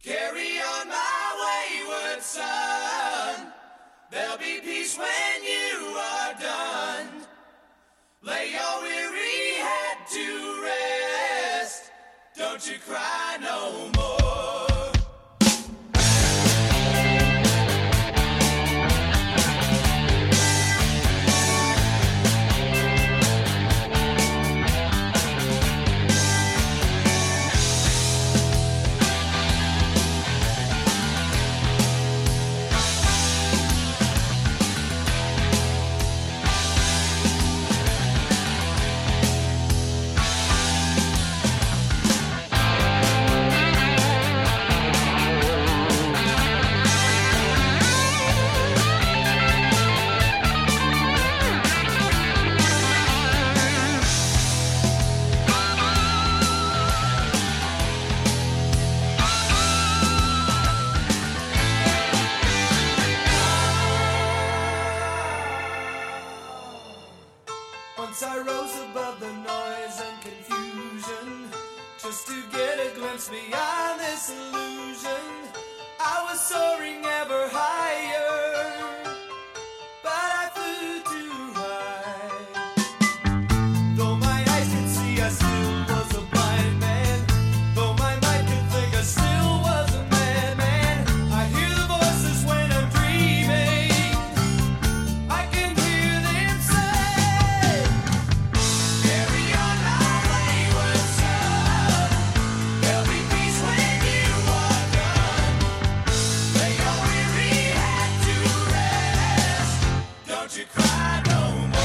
Carry on my wayward son. There'll be peace when you are done. Lay your weary head to rest. Don't you cry no more. Once I rose above the noise and confusion, just to get a glimpse beyond this illusion. I was soaring ever higher, but I flew too high. Though my eyes could see, I still was a blind man. Though my mind could think, I still was a madman. I hear the voices when I'm dreaming. I can hear them say, carry on my wayward son. There'll be peace when you are done. Lay your weary head to rest. Don't you cry no more.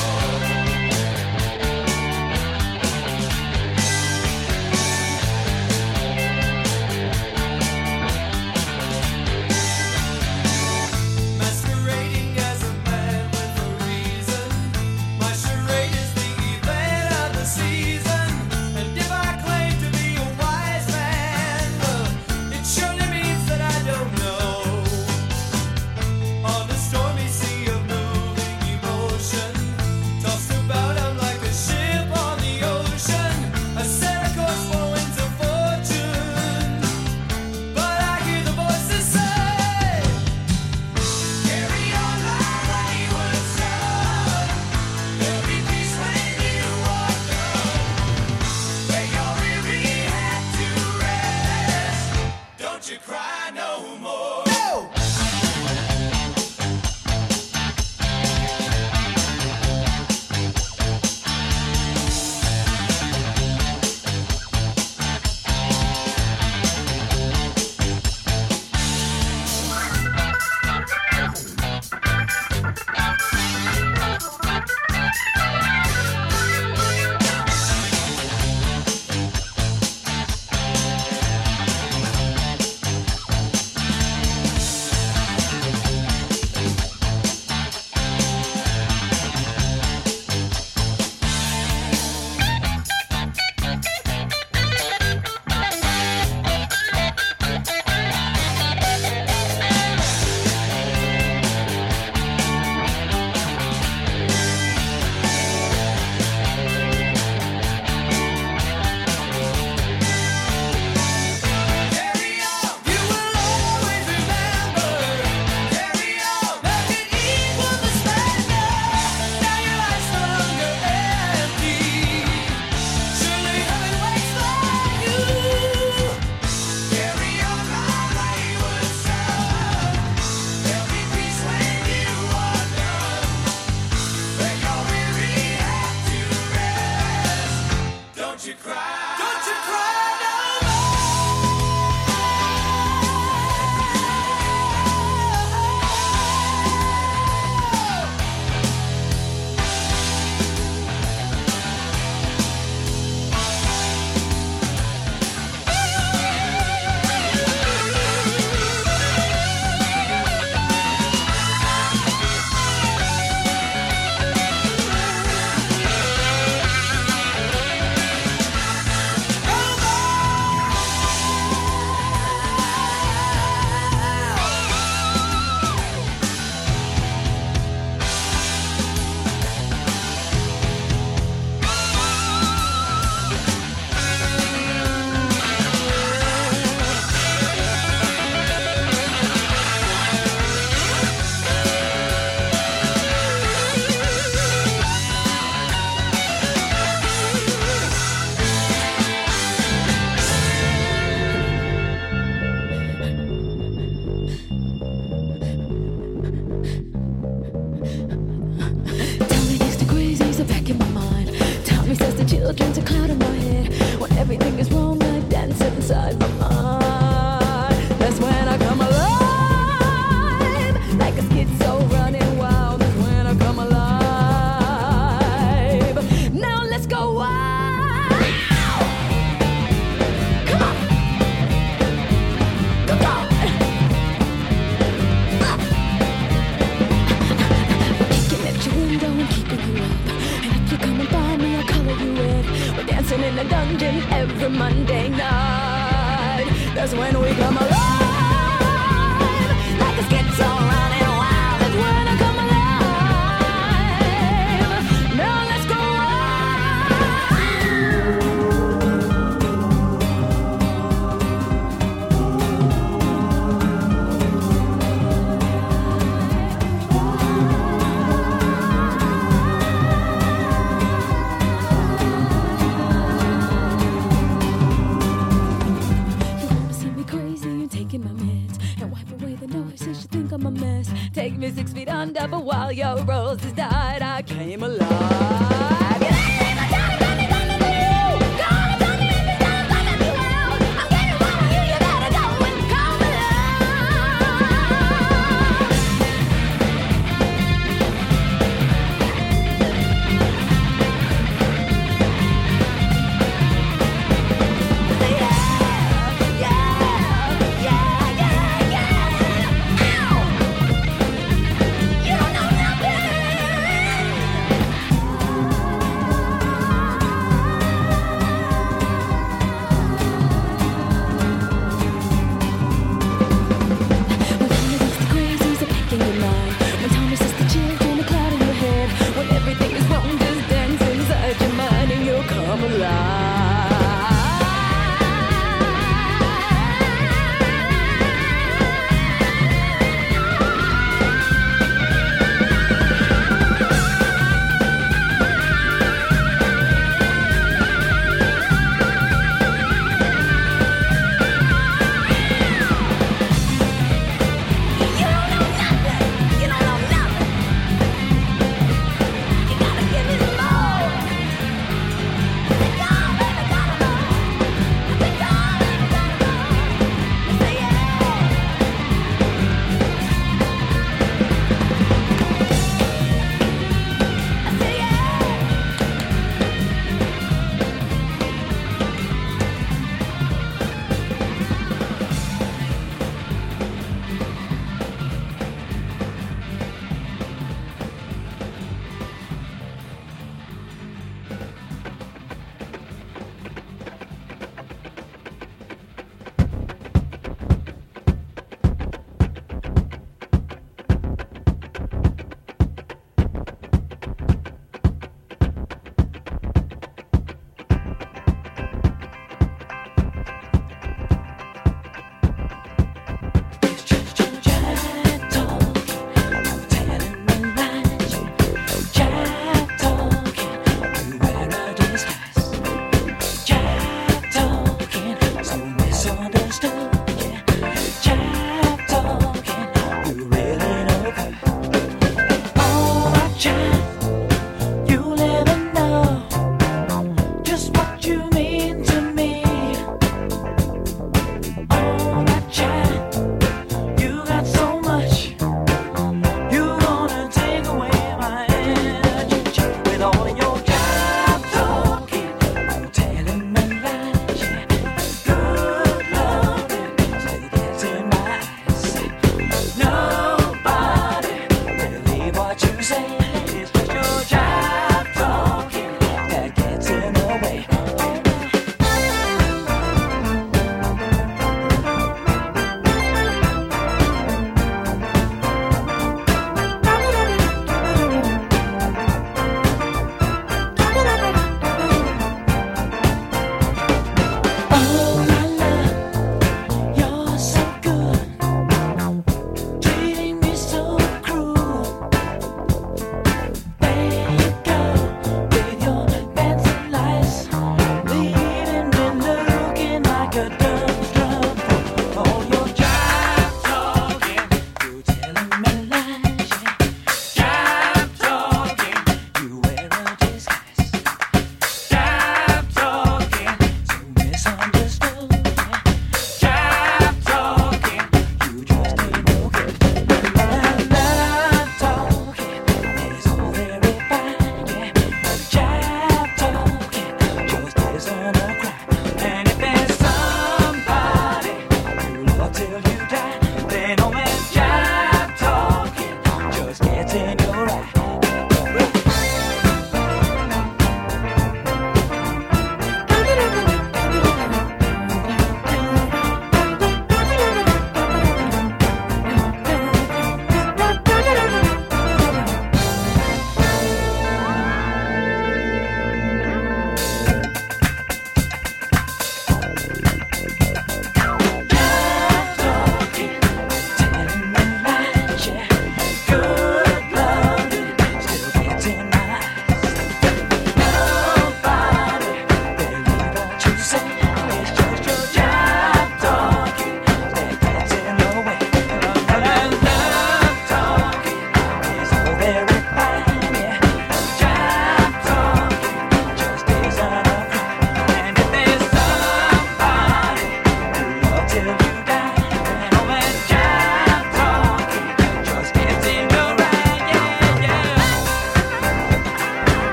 Masquerading as a man with a reason. My charade is the event of the season. And if I claim to be a wise man, it surely means that I don't know. On the stormy sea of moving emotion, tossed about I'm like a ship on the ocean. I set a course for winds of fortune, but I hear the voices say, carry on my wayward son. There'll be peace when you are done. Lay your weary head to rest. Don't you cry no more. No! But while your roses died, I came alive.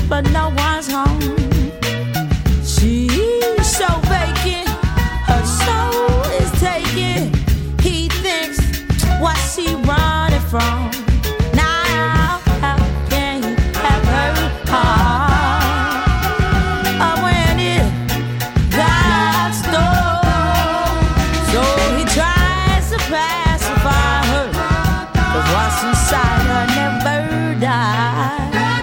but no one's home. She's so vacant, her soul is taken. He thinks, what's she running from? Now, how can he have her heart? When it got stole, so he tries to pacify her, 'cause what's inside her never dies.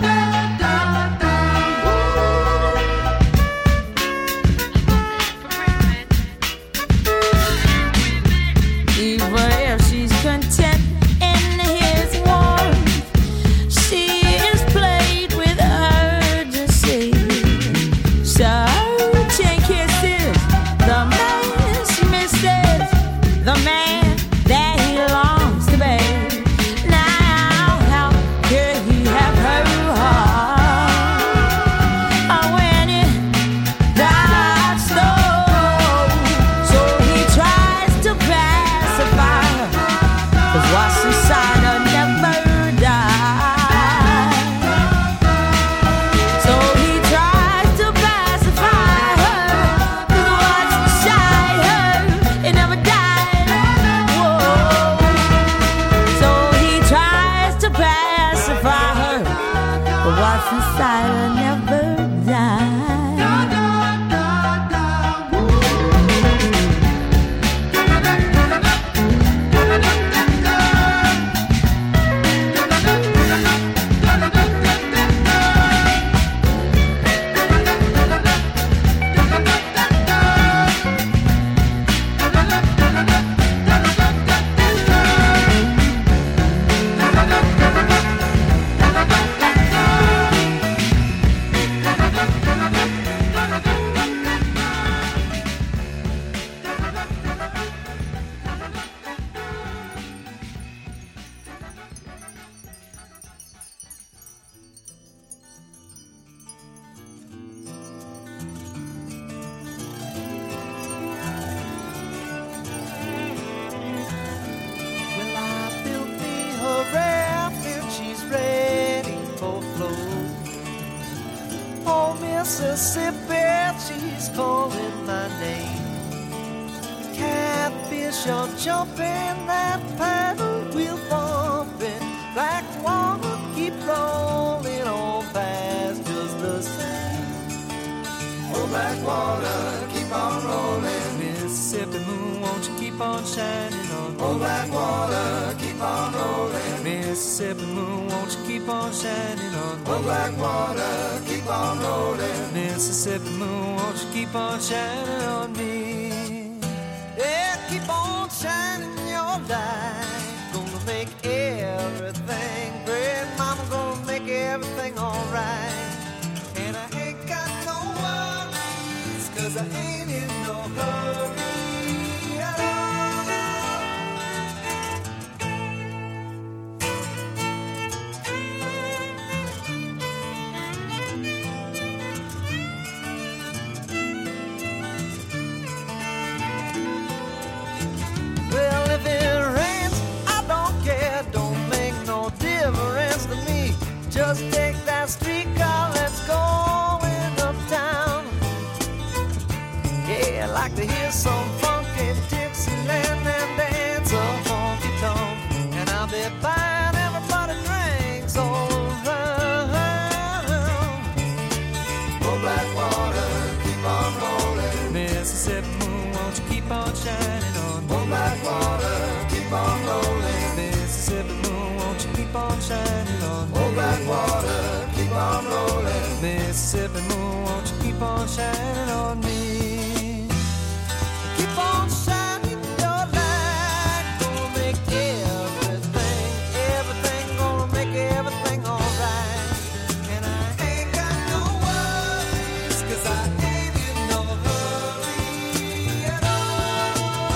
Even if she's content in his warmth, she is plagued with urgency. Searching kisses, the man misses the man that he longs to be. Now, how could he have her heart? When it got stole, so he tries to pacify her, 'cause what's inside her never dies. So he tries to pacify her, 'cause what's inside her, it never died. Whoa. So he tries to pacify her, but what's inside her never dies. Well, I built me her raft and she's ready for flow. Oh, Mississippi, she's calling my name. Catfish are jumping, that paddle wheel bumping. Black water keep rolling on fast just the same. Oh, black water, keep on rolling. Mississippi moon, won't you keep on shining on me? Oh, black water, keep on rolling. Mississippi moon, won't you keep on shining on me? Oh, black water, keep on rolling. Mississippi moon, won't you keep on shining on me? Yeah, keep on shining your light. Gonna make everything great. Mama gonna make everything alright. And I ain't got no worries, 'cause I ain't in no hurry at all. Well, if it rains, I don't care. Don't make no difference to me. Just take that streetcar, let's go in uptown. Yeah, I like to hear some funky Dixieland and dance a honky tonk. And I'll be buying everybody drinks all around. Oh, black water, keep on rolling. Mississippi moon, won't you keep on shining on me? Oh, black water, keep on rolling. Mississippi moon, won't you keep on shining on me? Oh, black water, keep on rolling. Mississippi moon, won't you keep on shining on me? Keep on shining your light. Gonna make everything, everything, gonna make everything alright. And I ain't got no worries, 'cause I ain't in no hurry at all.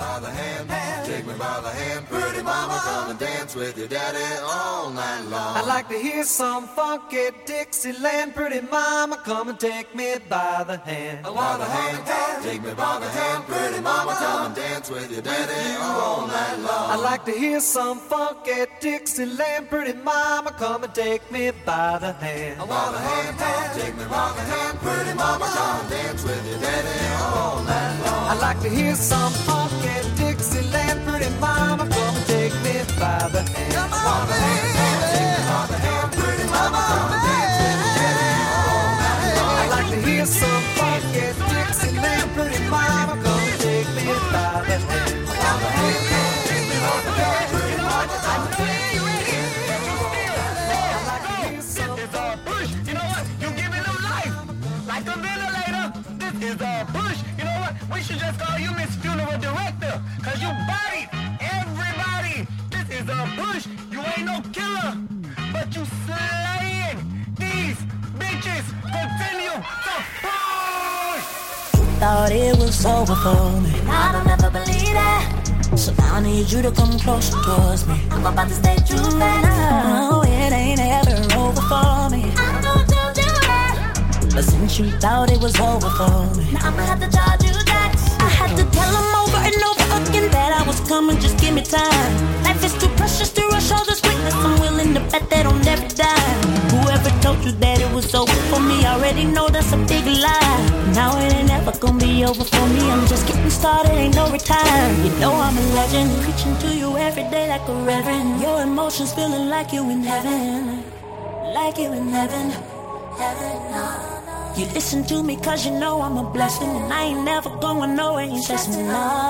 by the hand, take me by the hand, pretty mama, come and dance with your daddy all night long. I'd like to hear some funky Dixieland, pretty mama, come and take me by the hand. By the hand, take me by the hand, pretty mama, come and dance with your daddy all night long. I'd like to hear some funky Dixieland, pretty mama, come and take me by the hand. By the hand, take me by the hand, pretty mama, come and dance with your daddy all night long. I'd like to hear some funky Dixieland, pretty mama, come and take me by the hand. By the hand, take me by the hand, pretty mama, come and dance with your daddy all night long. I'd like to hear some funky Dixieland, pretty mama, come and take me by the hand. By the hand, take me by the hand, pretty mama, come and dance with your daddy all night long. I'd like to hear some This is a push. You know what? You giving them life like a ventilator. This is a push. You know what? We should just call you Miss Funeral Director, cause you bodied everybody. This is a push. You ain't no killer, but you slaying these bitches. Continue to push. Thought it was over for me. I don't ever believe that. So now I need you to come closer towards me. I'm about to stay true now. No, it ain't ever over for me. I don't do that. But since you thought it was over for me, now I'ma have to charge you that. I had to tell them over and over again that I was coming, just give me time. Life is too precious to rush all this quickness. I'm willing to bet that I'll never die. Whoever told you that it was over for me, I already know that's a big lie. Now it ain't ever gonna be over for me. I'm just getting started, ain't no retire. You know I'm a legend, reaching to you every day like a reverend. Your emotions feeling like you in heaven, like you in heaven, heaven. You listen to me cause you know I'm a blessing, and I ain't never going nowhere, ain't stressing.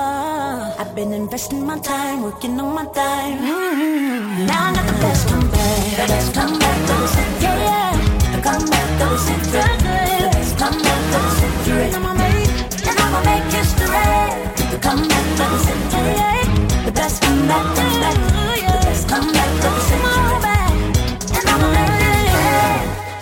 I've been investing my time, working on my time. Now I got the best comeback, the best comeback to the center. Yeah, the comeback to the center. The best comeback to the center. And I'ma make history. The comeback to the center. The best comeback, the best comeback to the center. And I'ma make history.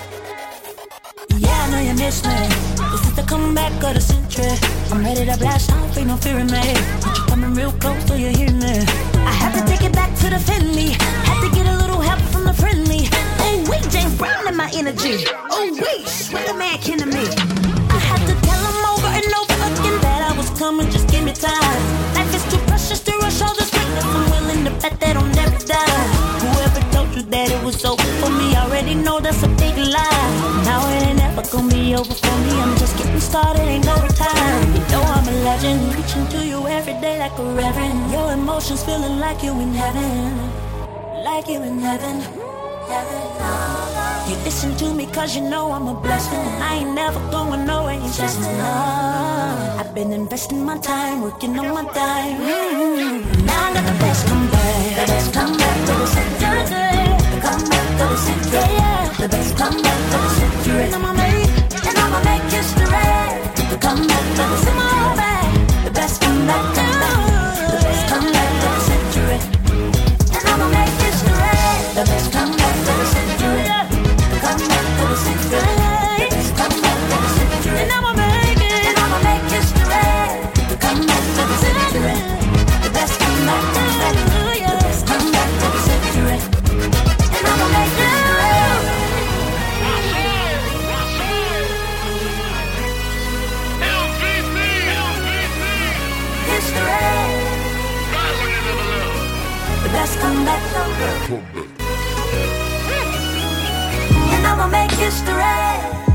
Yeah, I know you miss me. This is the comeback of the century. I'm ready to blast off, ain't no fear in me. But you coming real close, so you hear me. I had to take it back to the Finley. Had to get a little help from the friendly. Oh wait, James Brown in my energy. Oh wait, swear the man kin to me. I had to tell him over and over again that I was coming, just give me time. Life is too precious to rush all this quickness. I'm willing to bet that I'll never die. Whoever told you that it was over for me, I already know that's a big lie. Now it ain't ever gonna be over for me. I'm just getting started, ain't no retire. You know I'm a legend, reaching to you every day like a reverend. Your emotions feeling like you in heaven, like you in heaven, heaven. You listen to me cause you know I'm a blessing, and I ain't never going nowhere, ain't stressing. I've been investing my time, working on my time. Now I got the best comeback, the best comeback to the center. The comeback to the center. The best comeback to the center. And I'ma make history. The comeback to the center. The best comeback, the best comeback to the century. And I'ma make history. The best comeback to the century. The comeback to the century. The best comeback to the century. And I'ma make it. And I'ma make history. The comeback to the century. The best comeback to the century. The best comeback to the century. And I'ma make history. The best comeback, and I'ma make history.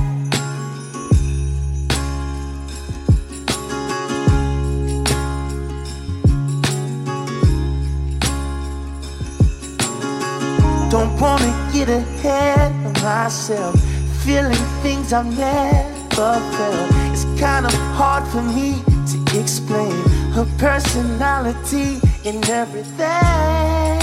Don't wanna get ahead of myself, feeling things I've never felt. It's kind of hard for me to explain her personality and everything.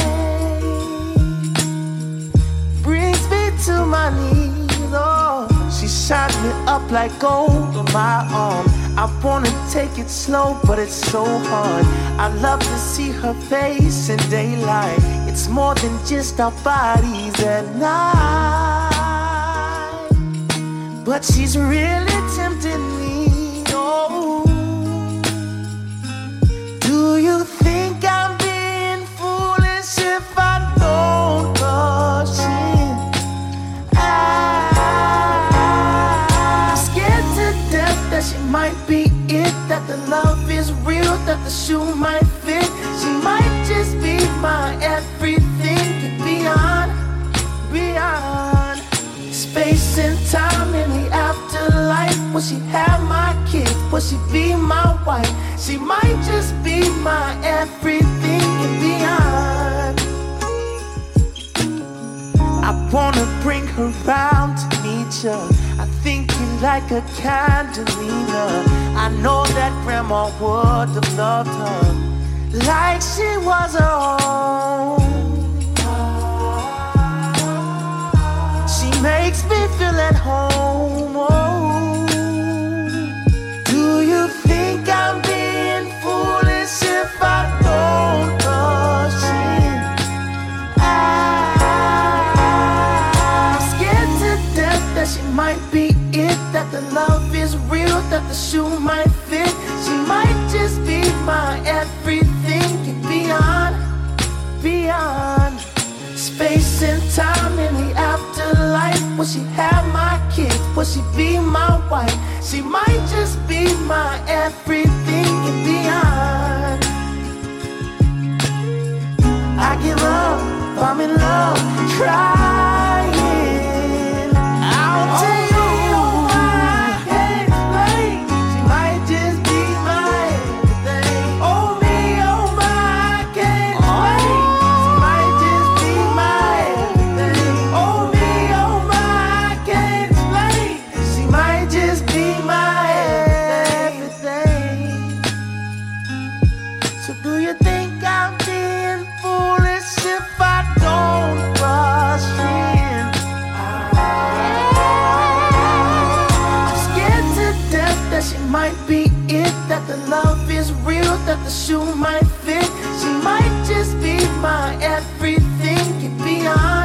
Brings me to my knees, oh. She shines me up like gold on my arm. I wanna take it slow, but it's so hard. I love to see her face in daylight. It's more than just our bodies at night. But she's really tempting me, oh. Do you the love is real, that the shoe might fit. She might just be my everything and beyond, beyond. Space and time in the afterlife. Will she have my kids? Will she be my wife? She might just be my everything and beyond. I wanna bring her round to meet ya. I think you like a Candelina. I know that grandma would have loved her like she was her own. She makes me feel at home. Oh. Do you think I'm being foolish if I don't rush in? I'm scared to death that she might be it, that the love is real, that the shoe might fit. She might just be my everything and beyond, beyond. Space and time in the afterlife. Will she have my kids? Will she be my wife? She might just be my everything and beyond. I give up, I'm in love, trying. I'll tell you I can't explain. She might just be my everything. Oh me, oh my, I can't explain. She might just be my everything. Oh me, oh my, I can't explain. She might just be my everything. So do you think I'm being foolish if I don't rush in? I'm scared to death that she might be it, that the love is real, that the shoe might fit. She might just be my everything and beyond,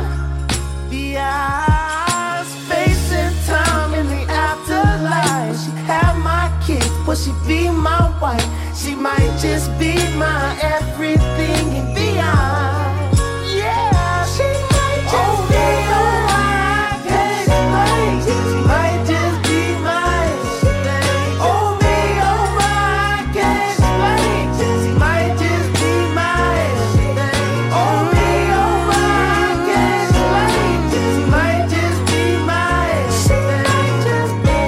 beyond. Space and time in the afterlife. Will she have my kids? Will she be my wife? She might just be my everything and beyond. Yeah, she might just be my everything. She might just be my everything. Oh me, oh my, I can't explain. She might just be my everything. Oh me, oh my, I can't explain. She might just be my everything. She might just be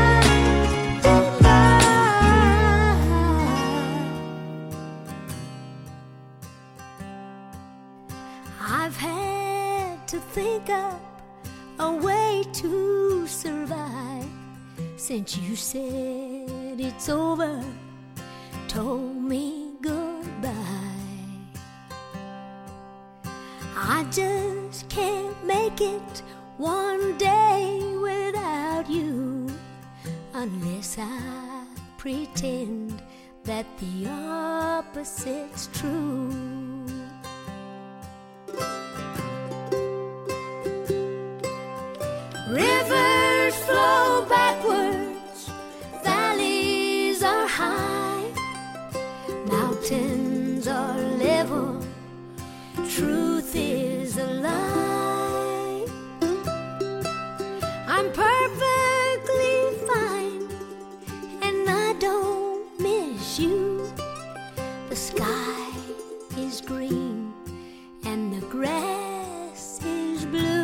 I've had to think up a way to survive since you said it's over, told me goodbye. I just can't make it one day without you unless I pretend that the opposite's true. Rivers flow backwards, valleys are high, mountains are level, truth is a lie. I'm perfectly fine, and I don't miss you. The sky is green, and the grass is blue.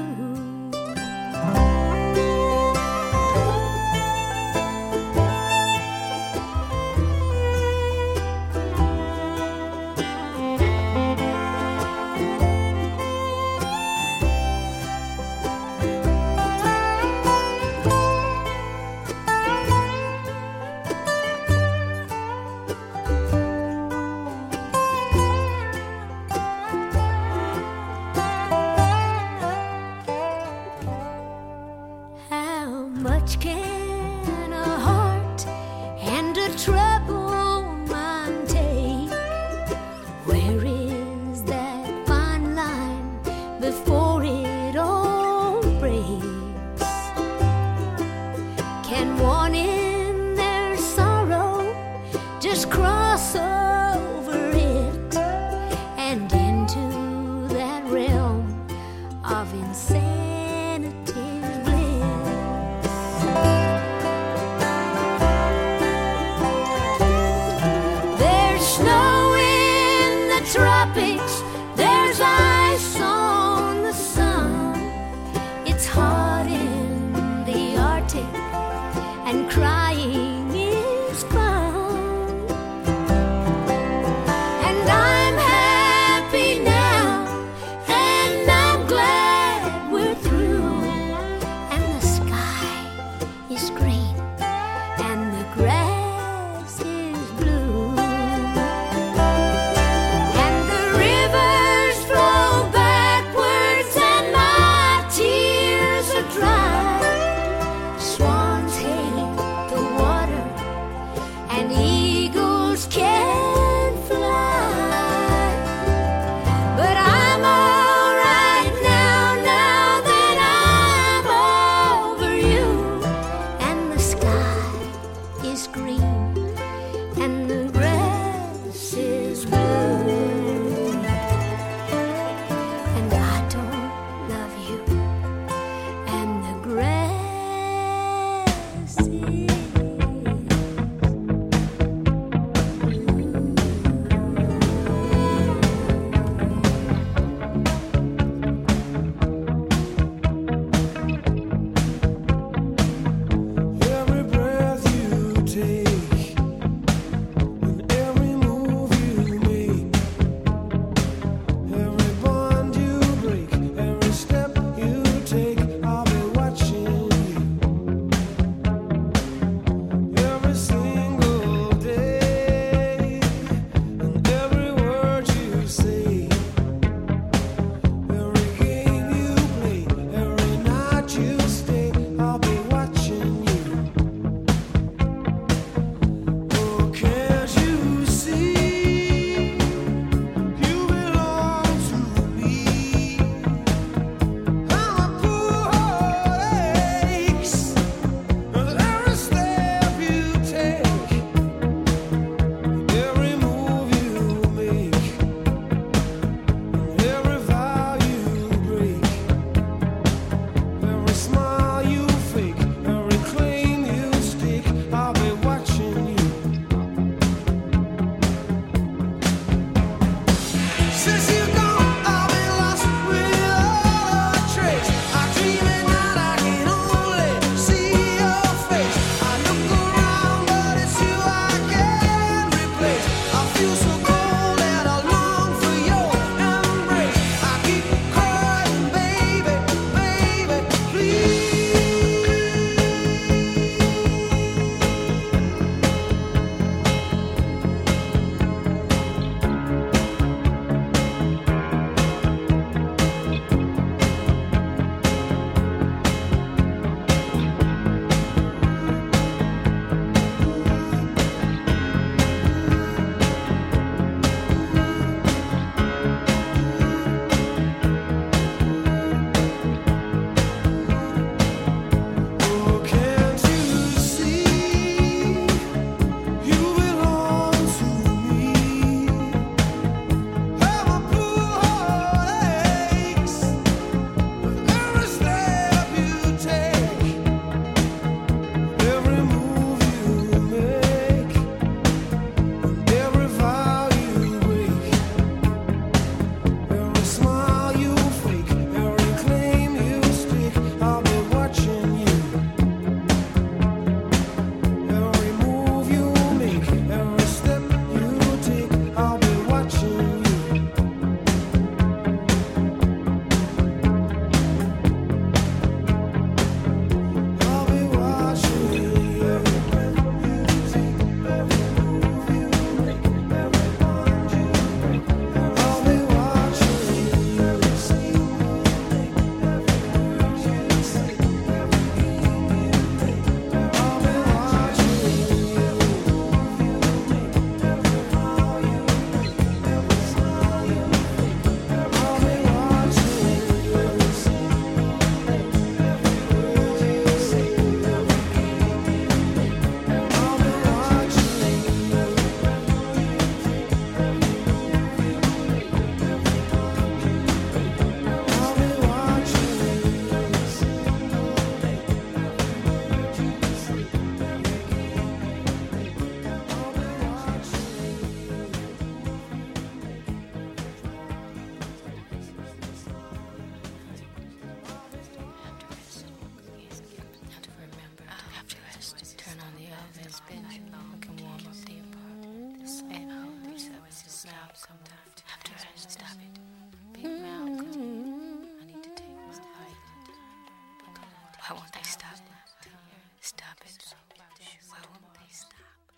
stop sometimes. After I stop it. Big mouth. I need to take my life. Why won't they stop? Stop it. Why won't they stop?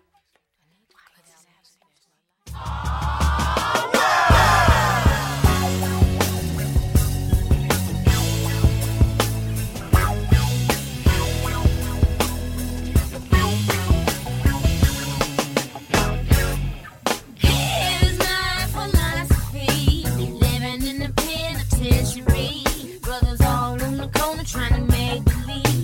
Here's my philosophy, living in the penitentiary. Brothers all on the corner trying to make believe.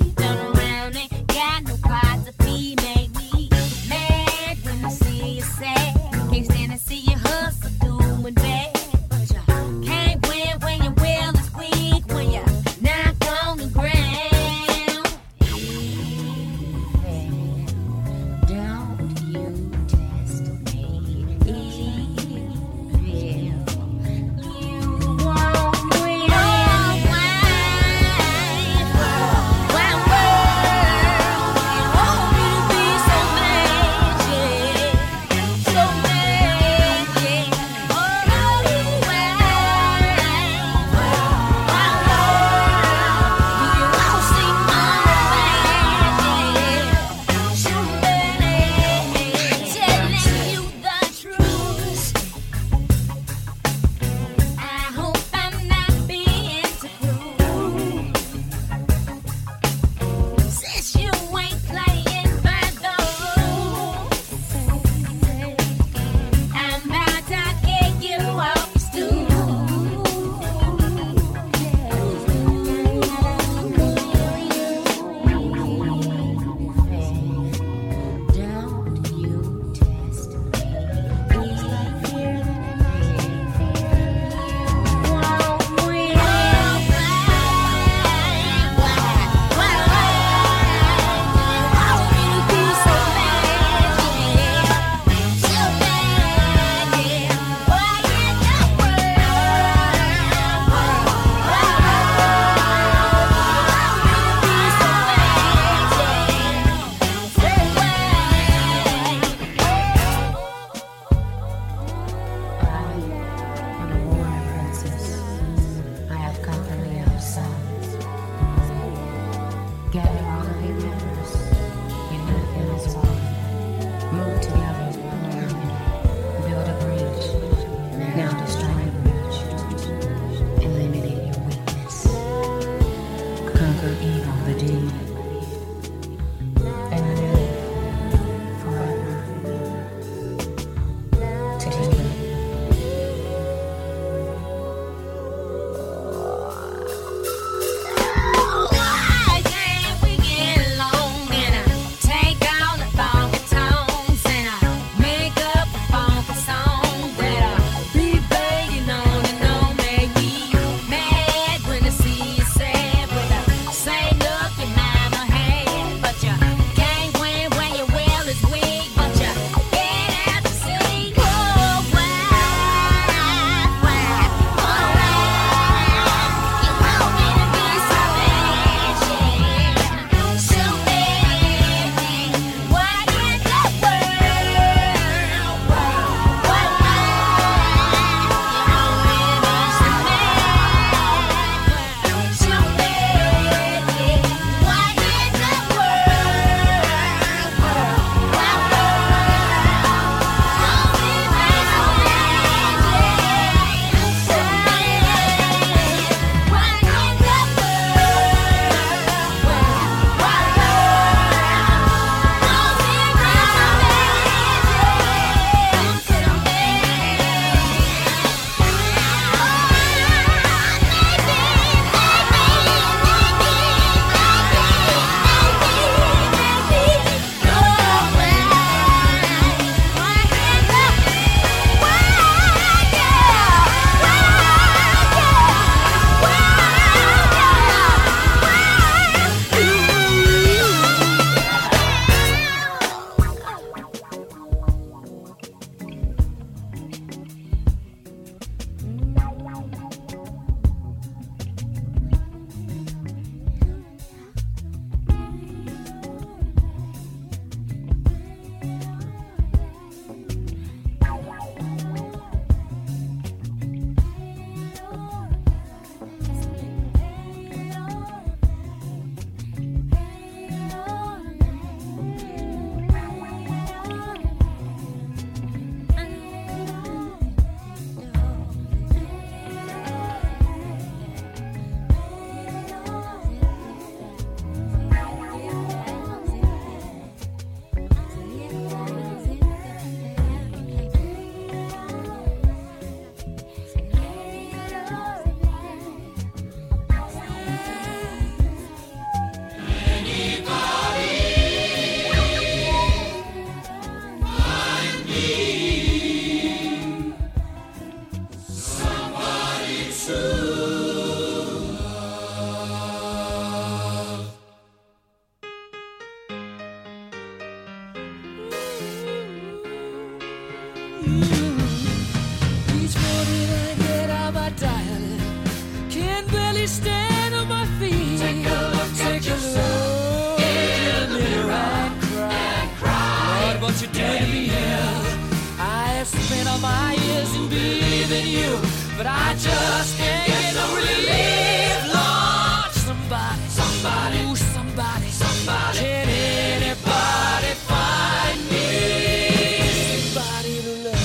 Each morning I get out my diary, can't barely stand on my feet. Take a look in the mirror and cry. Lord, what you doing to me? I have spent all my years in believing you, but I just can't get no relief. Lord, somebody, ooh, somebody, can anybody find me somebody to love?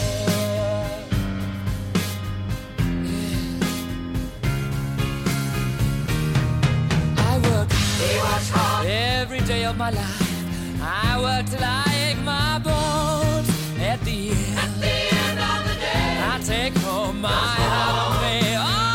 I work hard every day of my life. I work till I ache my bones. At the end of the day, I take home my heart of me.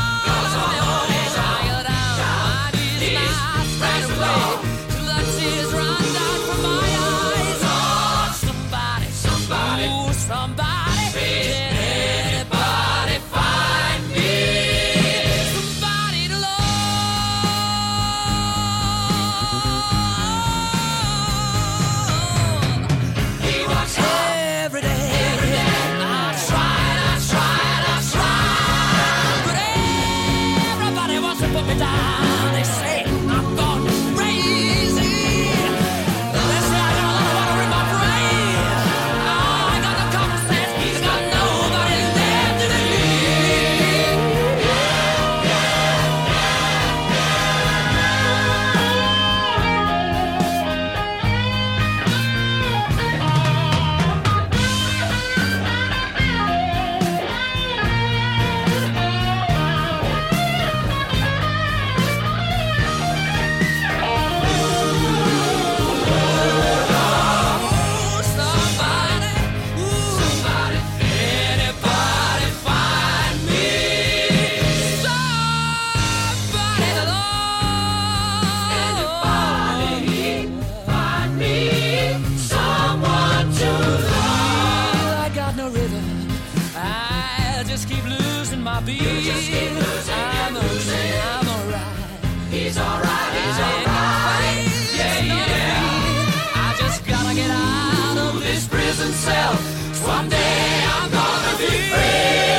Tired out, my knees lie straight away till the tears run down from my eyes. Oh, somebody, ooh, somebody, can anybody find me somebody to love? He works hard every day. I tried, but everybody wants to put me down. They say I'm gone crazy. They say I got a lot of water in my brain. Oh, I got no common sense. I got nobody left to believe. Somebody, anybody find me somebody to love? Anybody find me someone to love? I got no rhythm. I just keep losing my beat. I'm alright. He's alright. Yeah. I just gotta get out of this prison cell. Someday I'm gonna be free.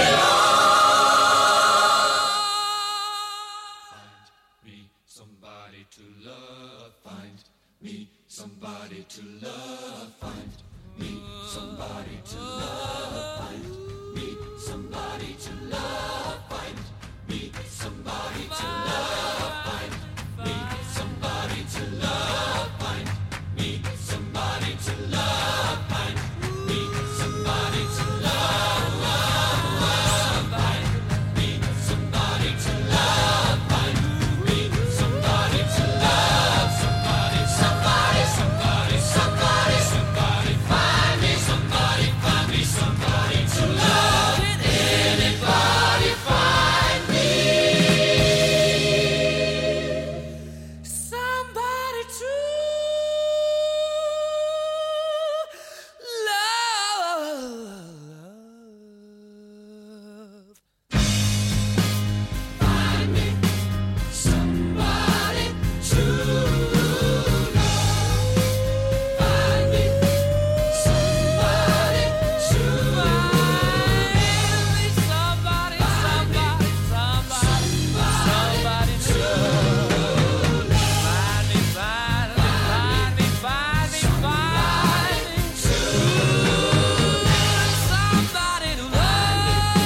Find me somebody to love. Find me somebody to love. Find me somebody to love. Find me somebody to love. Find me somebody to love. Find me somebody to love. Find me somebody to love. Find me somebody to love. Find me somebody to love. Find me somebody to love. Somebody, somebody, somebody, somebody, somebody. Find me somebody. Find me somebody to love. Can anybody find me somebody to love? Find me somebody to love. Find me somebody to find me somebody, somebody, somebody to love. Find me, find me, find me, find me, find me to somebody to love.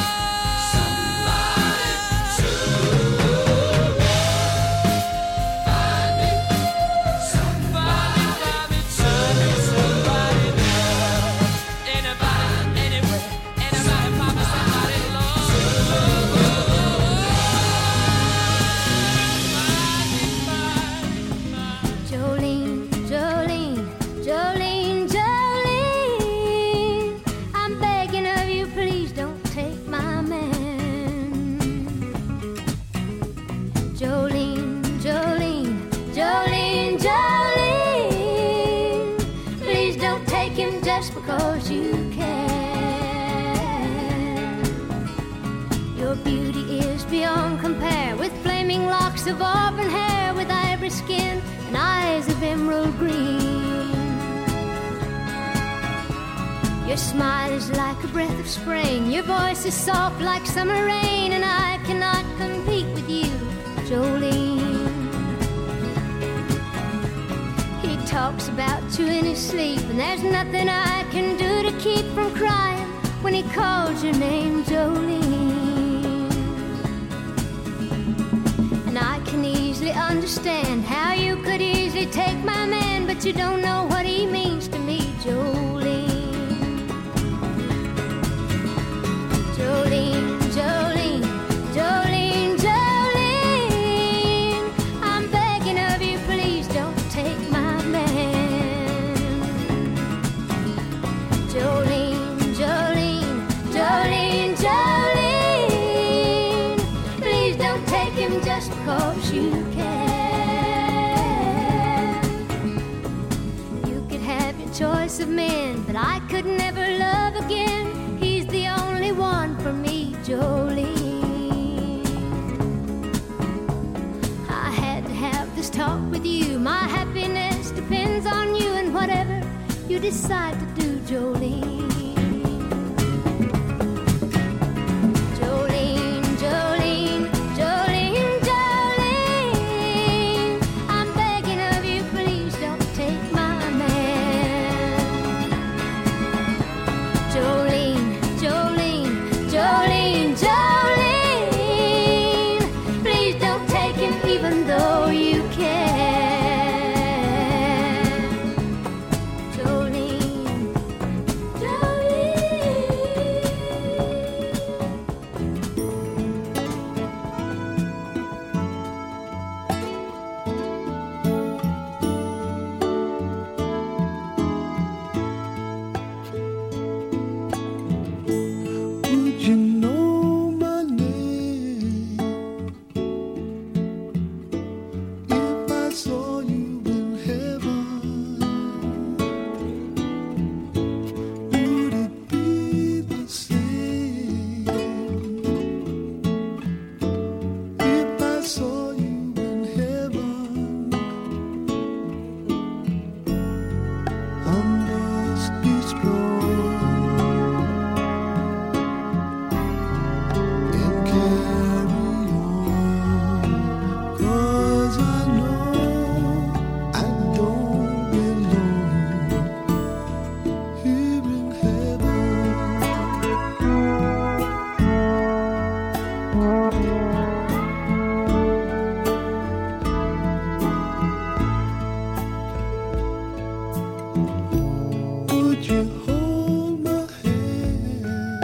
Somebody to love. Find me somebody, find me somebody to love. Anybody, anywhere, anybody, find me somebody to love. Jolene, Jolene, Jolene, Jolene, I'm begging of you, please don't take my man. Jolene, Jolene, Jolene, Jolene, please don't take him just because you can. Your beauty is beyond compare, with flaming locks of auburn hair, with ivory skin and eyes of emerald green. Your smile is like a breath of spring, your voice is soft like summer rain, and I cannot compete with you, Jolene. He talks about you in his sleep, and there's nothing I can do to keep from crying when he calls your name, Jolene. And I can easily understand how you could easily take my man, but you don't know what he means to me, Jolene. Jolene, Jolene, Jolene, Jolene, I'm begging of you, please don't take my man. Jolene, Jolene, Jolene, Jolene, please don't take him just because you can. You could have your choice of men, but I could never love again. He's the only one for me, Jolene. I had to have this talk with you. My happiness depends on you, and whatever you decide to do, Jolene. Jolene, Jolene, Jolene, Jolene, I'm begging of you, please don't take my man. Jolene, Jolene, Jolene, Jolene, please don't take him even though you can. Jolene, Jolene. Would you know my name if I saw you in heaven? Would it be the same if I saw you in heaven? I must be strong and carry on, 'cause I know I don't belong here in heaven. Would you hold my hand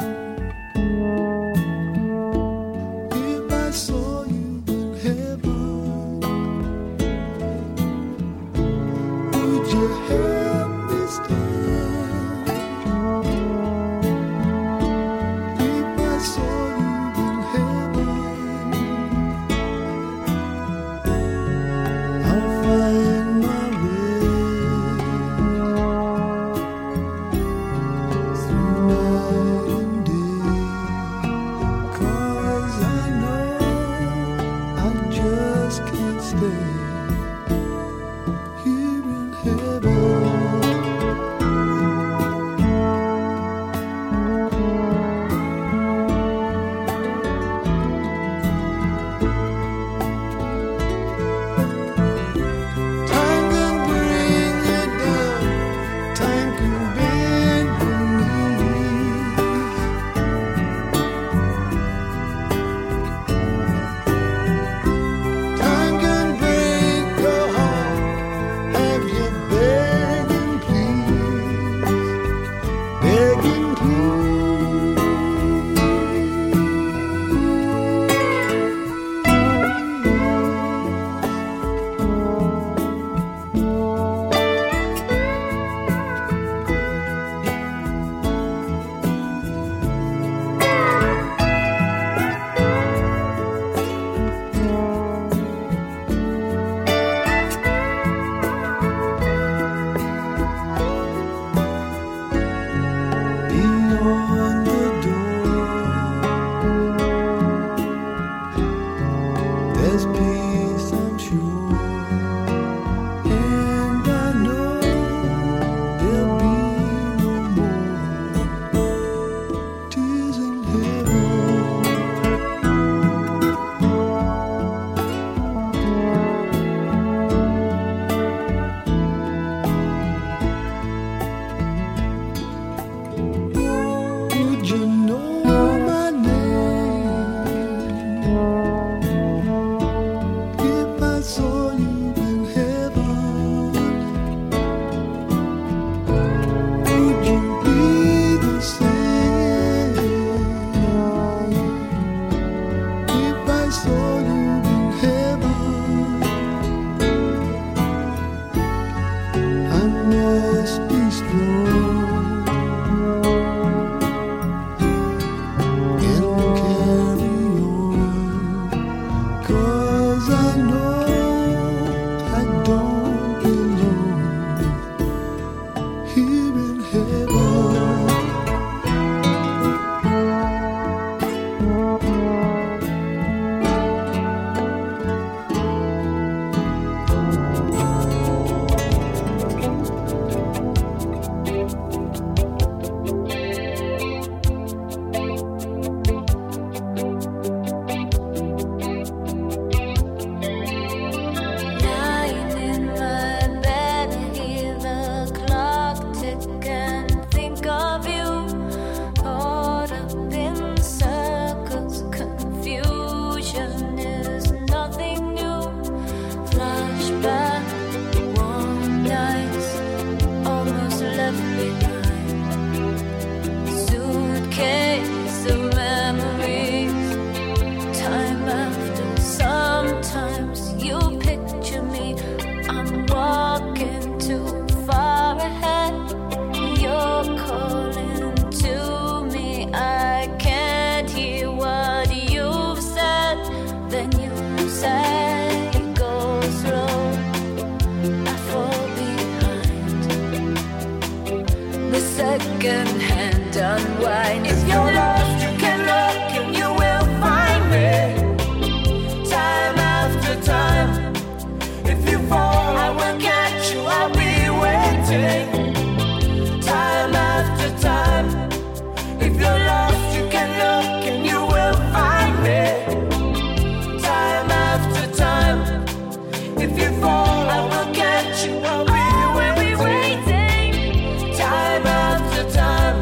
if I saw you in heaven? Would you help me stand if I saw you in heaven? I'll find my way through night and day, 'cause I know I just can't stay here in heaven. Time can bring you down, time can bend your knees. Time can bring second-hand unwind. If you're lost, you can look and you will find me. Time after time. If you fall, I will catch you. I'll be waiting. Time after time. If you're lost, you can look and you will find me. Time after time. If you fall, I will catch you. I'll be waiting. Time after time.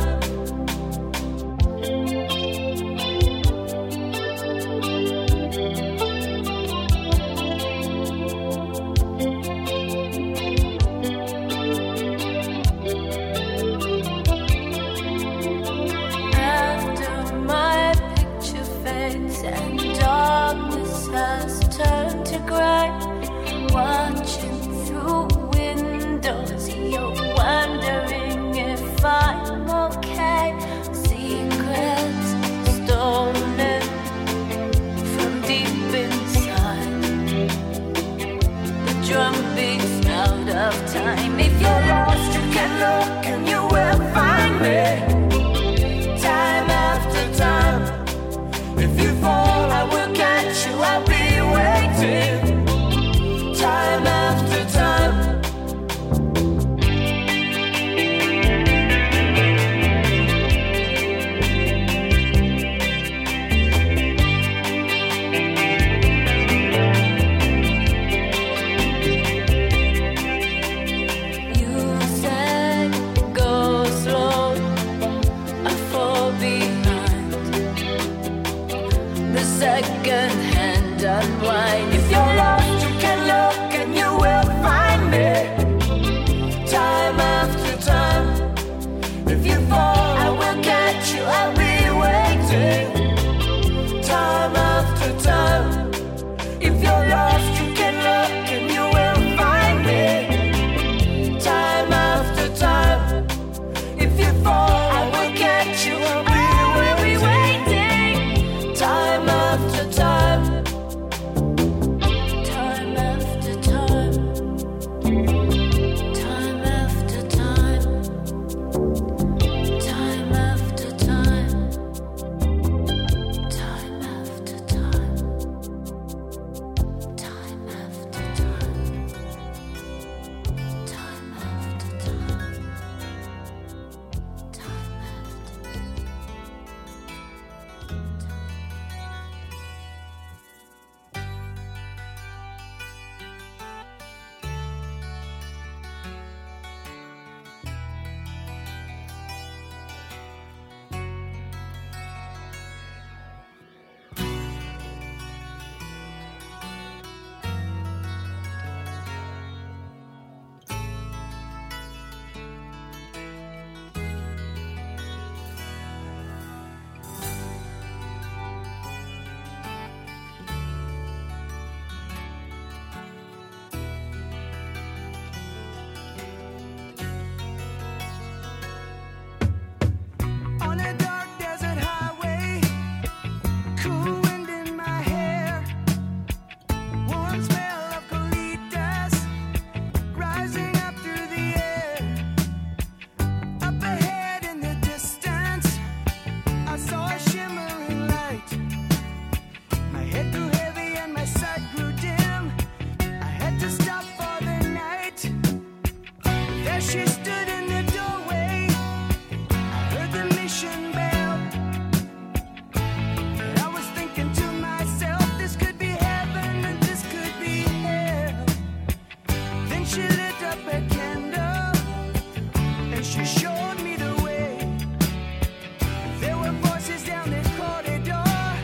After my picture fades and darkness has turned to gray, watching through windows, you're wondering if I'm okay. Secrets stolen from deep inside. The drum beats out of time. If you're lost, you can look and you will find me. Time after time. If you fall, I will catch you. I'll be waiting. Time after time. You said go slow, I fall behind. The second-hand unwind. If you're lost, you can look and you will find me. Time after time. If you fall, I will catch you. I'll be waiting. Time after time. If you're lost, you can look and you will find me. Time after time. If you fall, I will catch you. I'll be waiting. Time after time. Time after time. Time after time. Time after time. Time after time. Time after time. Time after time. Time On a dark desert highway, cool wind in my hair, warm smell of colitas rising up through the air. Up ahead in the distance, I saw a shimmering light. My head grew heavy and my sight grew dim. I had to stop for the night. There she stood in the doorway. I heard the mission bell. And I was thinking to myself, this could be heaven and this could be hell. Then she lit up a candle and she showed me the way. There were voices down the corridor.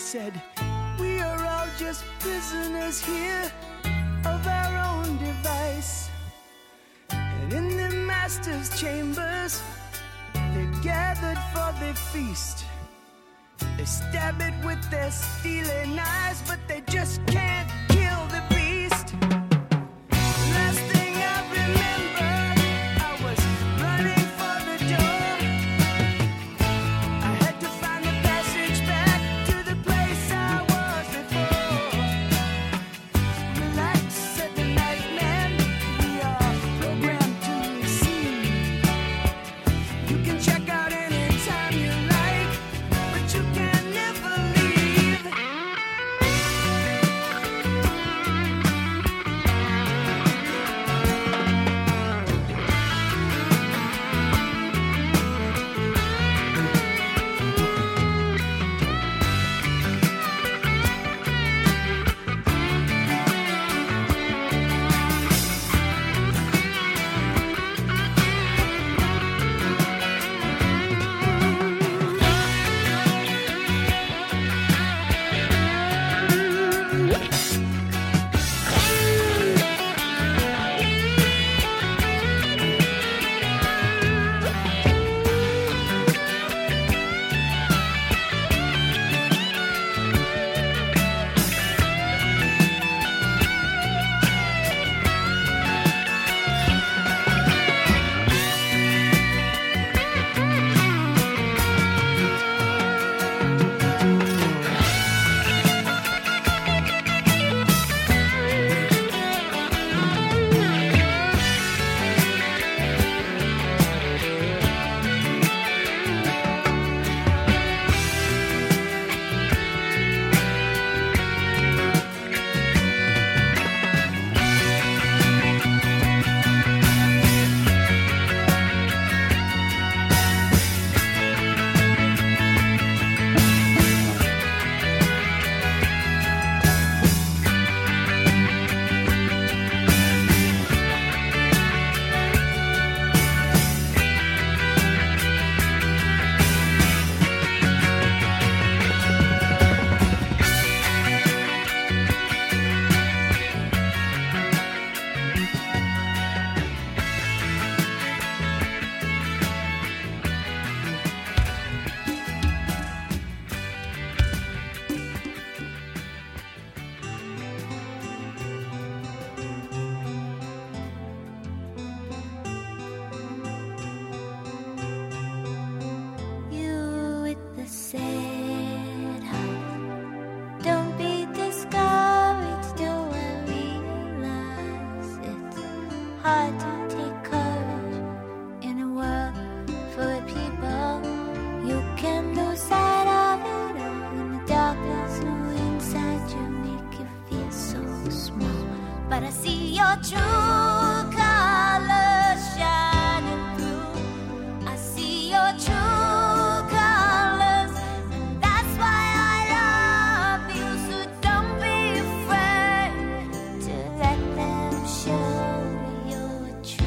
said, we are all just prisoners here of our own device. And in the master's chambers, they gathered for their feast. They stab it with their steely knives, but they just can't kill the beast. Last thing I remember, I was running for the door. I had to find the passage back to the place I was before. Relax, said the nightman, we are programmed to receive. You can check out anytime you like, but you can never leave. You with the sad heart, don't be discouraged. Do I realize it's hard to take courage in a world full of people? You can lose sight of it all in the darkness. No inside you make you feel so small. But I see your true colors shining through. I see your true colors, and that's why I love you. So don't be afraid to let them show your true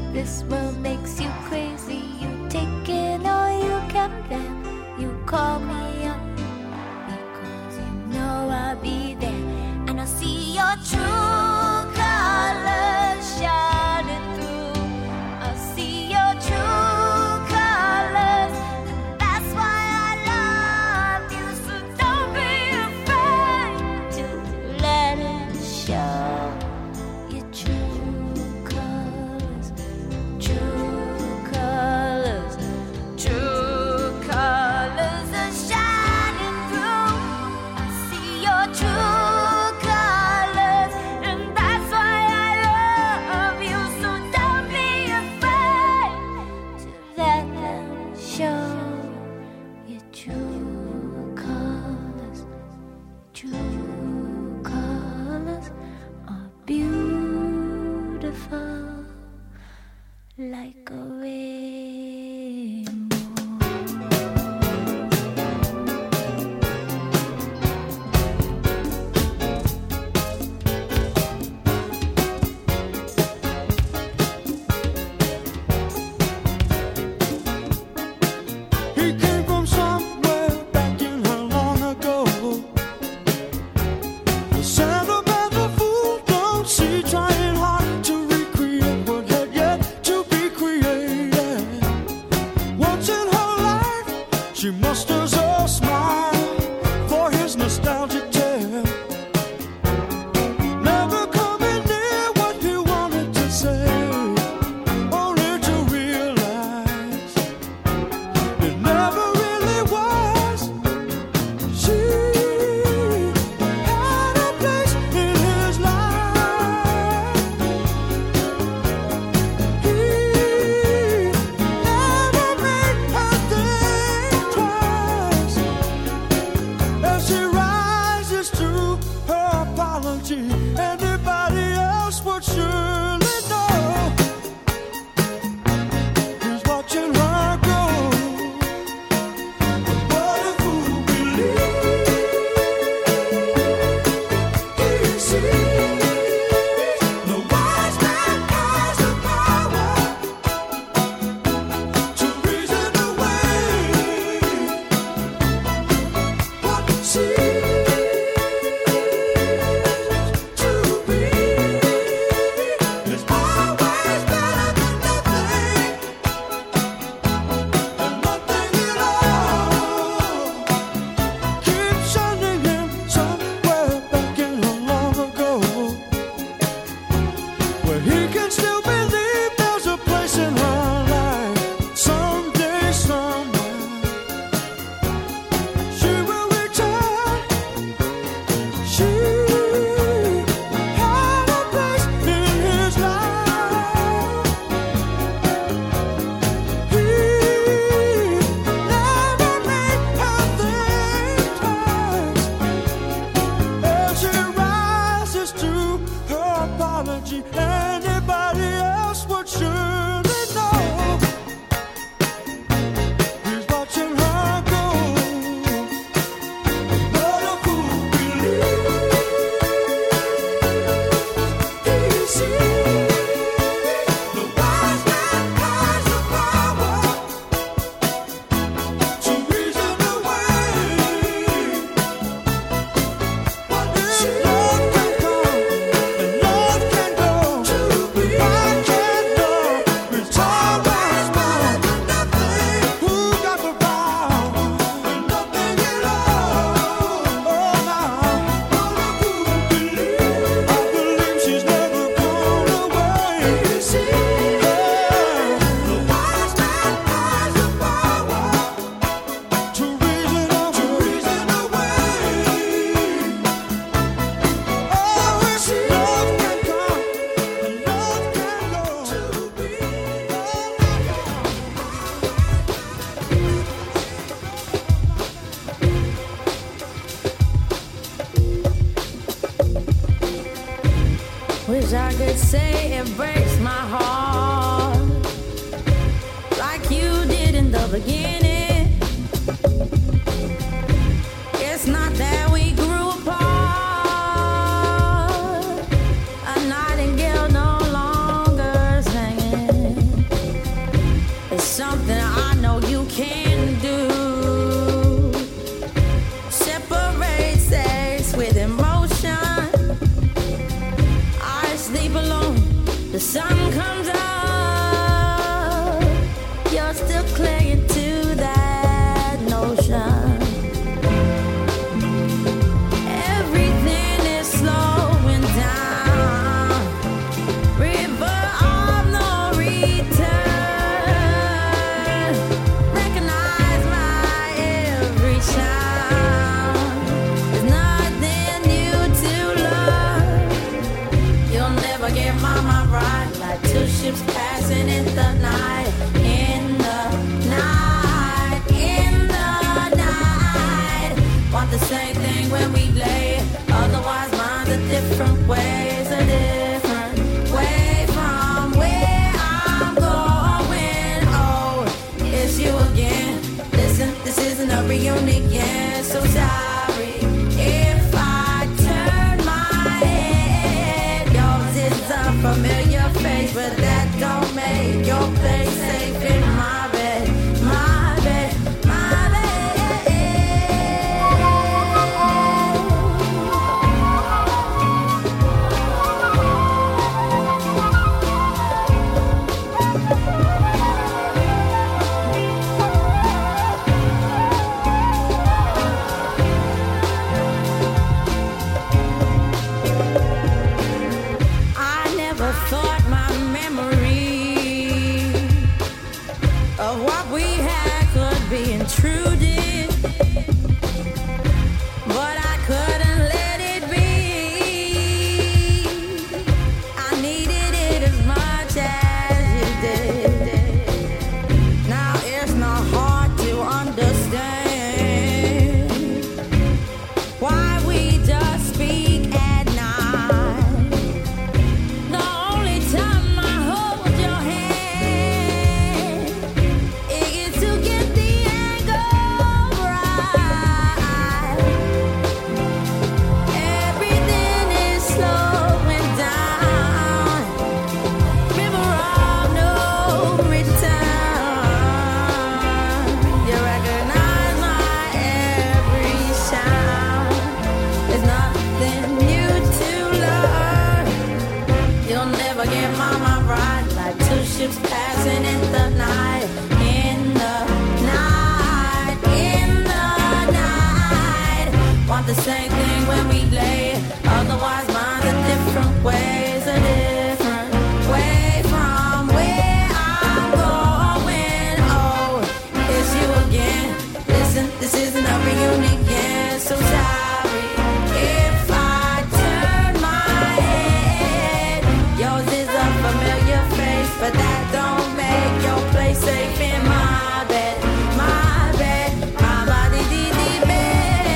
This world makes you crazy. You take it or you come back. You call me up because you know I'll be there, and I'll see your true colors shining through. I'll see your true colors. That's why I love you. So don't be afraid to let it show. Your true colors, true colors, true colors are shining through. I see your true colors, and that's why I love you. So don't be afraid to let them show. Your true colors, true colors are beautiful like a rainbow. He came from somewhere back in her long ago. The sentimental fool don't see, trying hard to recreate what had yet to be created. Once in her life, she musters a smile for his nostalgic tale. Never coming near what he wanted to say, only to realize it never really was. She had a place in his life. He never made her think twice. As she rises to her apology, anybody else would surely know. He's watching her go. What a fool believes he sees. The wise man has the power to reason away what seems to be is always better than nothing, and nothing at all. Keep sending him somewhere back in her long ago, where he can still believe there's a place in her life. Someday, somewhere, she will return. She had a place in his life. He never made her think twice. As she rises to her apology, anybody else would surely know. He's watching her go. What a fool believes he sees. The wise man has the power to reason away what is love can come and love can go. I can't know it's always better than nothing. Who got the power and nothing at all? Oh, now what a fool believes. I believe she's never gone away. The wise man has the power to reason away. Oh, it's love can come and love can go. Wish I could say it breaks my heart like you did in the beginning. It's not that we grew apart. A nightingale no longer singing. passing in the night, in the night, in the night. Want the same thing when we lay, otherwise mine's a different ways, a different way from where I'm going. Oh, it's you again. Listen, this isn't a reunion, so sorry if I turn my head. Yours is a familiar face, but that don't make your place safe in my bed, my bed, my bed. I never thought my memory of what we had could be intruded, but I couldn't let it be. I needed it as much as you did. Now it's not hard to understand why we just speak at night. The only time I hold your hand is to get the angle right. Everything is slowing down. River of no return. You recognize my every sound. There's nothing new to learn. You'll never get mama right, like two ships passing in the night, in the night, in the night. Want the same thing when we lay, otherwise mine's a different ways, a different way from where I'm going. Oh, it's you again. Listen, this isn't a reunion, so sorry if I turn my head. Yours is a familiar face, but that don't make your place safe in my bed, my bed, my body, dee bed.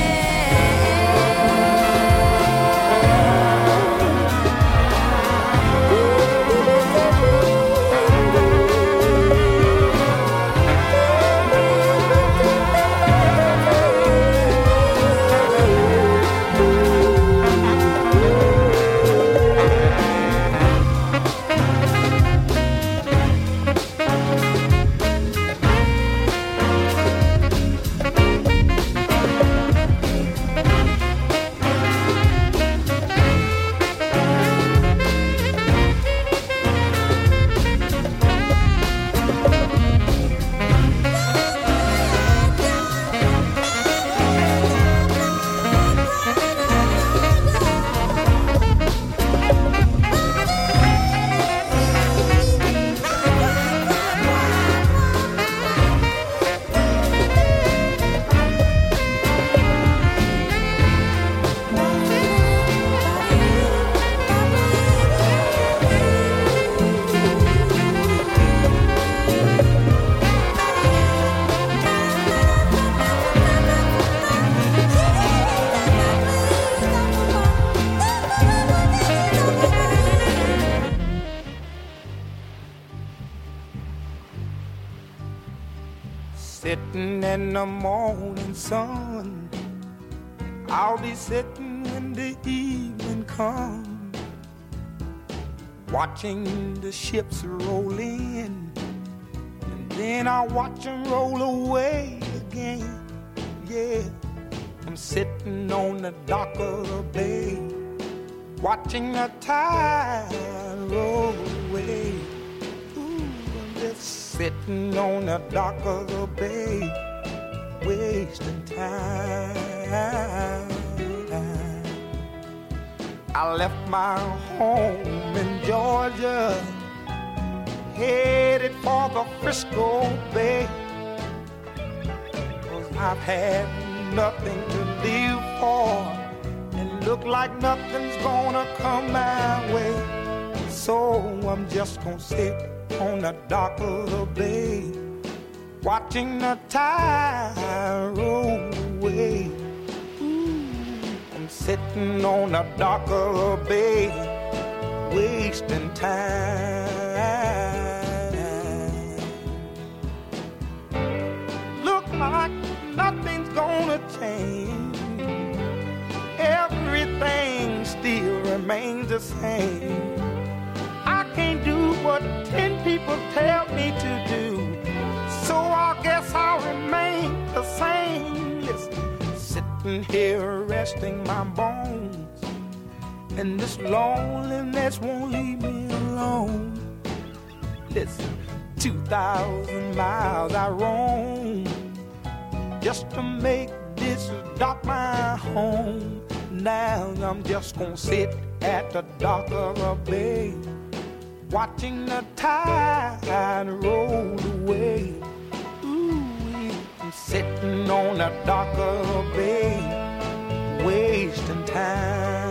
Sitting in the morning sun, I'll be sitting when the evening comes, watching the ships roll in, and then I'll watch them roll away again. Yeah, I'm sitting on the dock of the bay, watching the tide roll away. Ooh, I'm just sitting on the dock of the bay, wasting time. I left my home in Georgia, headed for the Frisco Bay, 'cause I've had nothing to live for, and look like nothing's gonna come my way. So I'm just gonna sit on the dock of the bay, watching the tide roll away. I'm sitting on the dock of the bay, wasting time. Look like nothing's gonna change. Everything still remains the same. I can't do what 10 people tell me to do, so I guess I'll remain the same. Listen, sitting here resting my bones, and this loneliness won't leave me alone. Listen, 2,000 miles I roam just to make this dock my home. Now I'm just gonna sit at the dock of the bay, watching the tide roll away. Ooh, I'm sitting on the dock of the bay, wasting time.